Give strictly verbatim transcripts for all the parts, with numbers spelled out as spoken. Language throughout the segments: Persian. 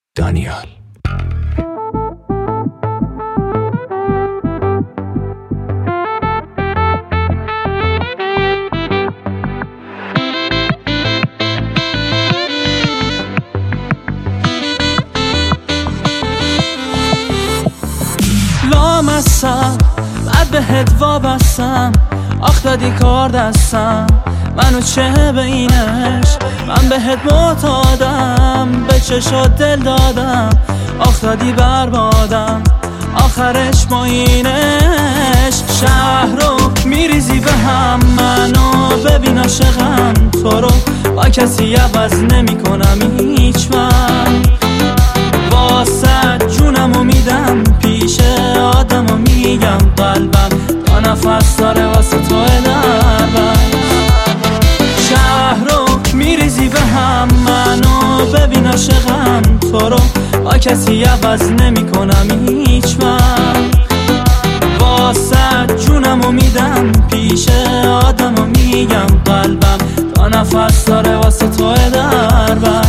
دانیال. لامصم بعد بهت وابستم، آخ دادی کار دستم، منو چه بینش، من بهت معتادم، به چشات دل دادم، آخ دادی بربادم، آخرش ما اینش. شهر رو میریزی به هم، منو ببین عاشقم، تو رو با کسی عوض نمی کنم هیچ. من واسه جونمو میدم، پیش آدمو میگم قلبم تا نفس داره واسه تو دربم. شهر رو میریزی به هم، منو ببین عاشقم، تو رو با کسی عوض نمی کنم هیچ. من واسه جونمو میدم، پیش آدمو میگم قلبم تا نفس داره واسه تو دربم.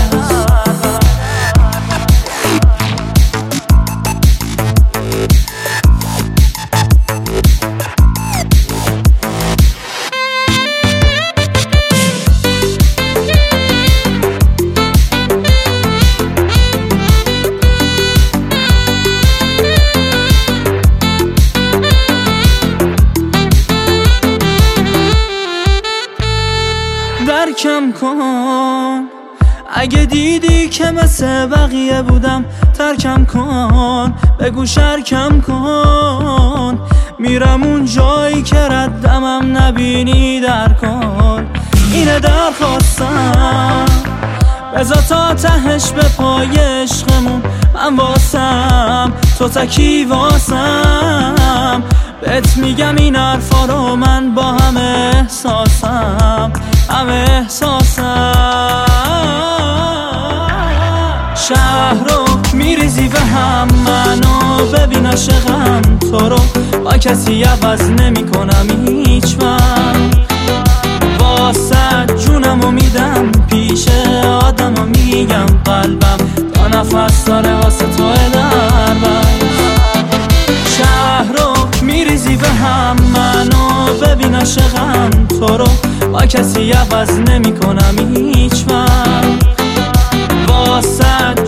درکم کن اگه دیدی که مثل بقیه بودم، ترکم کن بگو شرکم کن، میرم اون جایی که ردمم نبینی، در کن اینه درخواستم، بذار تا تهش به پای عشقمون، من واسم تو تکی واسم، بهت میگم این حرفا رو من با هم احساسم، هم احساسم. شهر رو میریزی به هم، منو ببین عاشقم، تو رو با کسی عوض نمی کنم هیچ. من واسه جونمو میدم، پیش آدمو میگم قلبم تا نفس داره واسه تو دربم. شهر رو میریزی به هم، منو ببین عاشقم، تو رو با کسی عوض نمی کنم هیچ. من واسه